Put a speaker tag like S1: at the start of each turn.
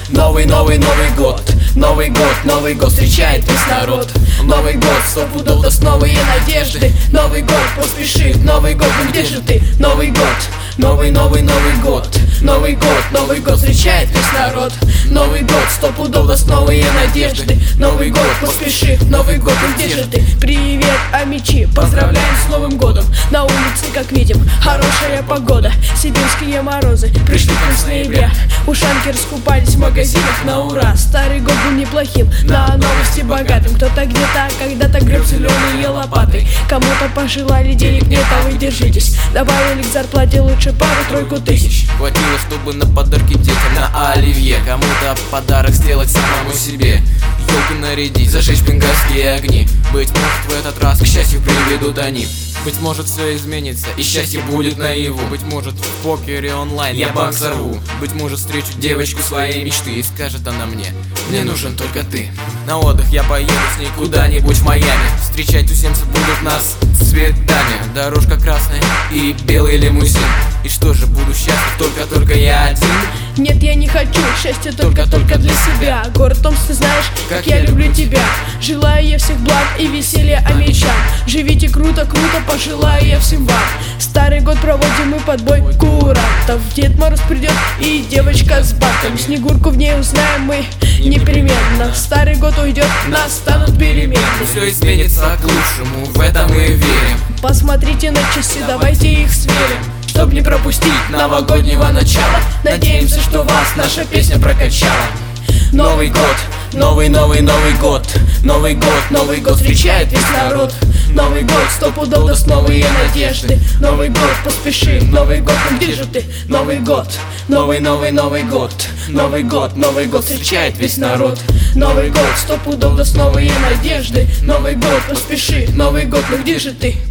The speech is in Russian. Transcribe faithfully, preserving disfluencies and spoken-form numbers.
S1: Новый, новый, Новый год. Новый год, Новый год встречает весь народ. Новый год, сто пудов даст новые надежды. Новый год, поспеши, Новый год, ну где же ты? Новый год, новый, новый, Новый год. Новый год, Новый год встречает весь народ. Новый год, сто пудов даст новые надежды. Новый год, поспеши, Новый год, ну где же ты? Привет, амичи, поздравляем с Новым годом. На улице, как видим, хорошая погода. Сибирские морозы пришли к нам с ноября. Ушанки раскупались в магазинах на ура. Старый год был неплохим, на новости богатым. Кто-то где-то когда-то греб зеленые лопатой. Кому-то пожелали денег, нет, а вы держитесь. Добавили к зарплате лучше пару-тройку тысяч.
S2: Хватило, чтобы на подарки детям, на оливье. Кому-то подарок сделать самому себе. Елку нарядить, зажечь бенгальские огни. Быть может, в этот раз к счастью приведут они. Быть может, все изменится и счастье будет наяву. Быть может, в покере онлайн я банк сорву. Быть может, встречу девочку своей мечты и скажет она мне: мне нужен только ты. На отдых я поеду с ней куда-нибудь в Майами. Встречать туземцы будут нас цветами. Дорожка красная и белый лимузин. И что же, буду счастлив только-только я один?
S1: Нет, я не хочу счастья только-только для себя. Город Томск, ты знаешь, как я люблю тебя. Желаю я всех благ и веселья амичам. Живите круто-круто, пожелаю я всем вам. Старый год проводим мы под бой курантов. Дед Мороз придет и девочка с бабками. Снегурку в ней узнаем мы непременно. Старый год уйдет, настанут перемены.
S2: Все изменится к лучшему, в это мы верим.
S1: Посмотрите на часы, давайте их сверим, чтоб не пропустить новогоднего начала. Надеемся, что вас наша песня прокачала. Новый год, новый, новый, Новый год. Новый год, Новый год встречает весь народ. Новый год, сто пудов даст новые надежды. Новый год, поспеши, Новый год, ну где же ты? Новый год, новый, новый, Новый год. Новый год, Новый год встречает весь народ. Новый год, сто пудов даст новые надежды. Новый год, поспеши, Новый год, ну где же ты?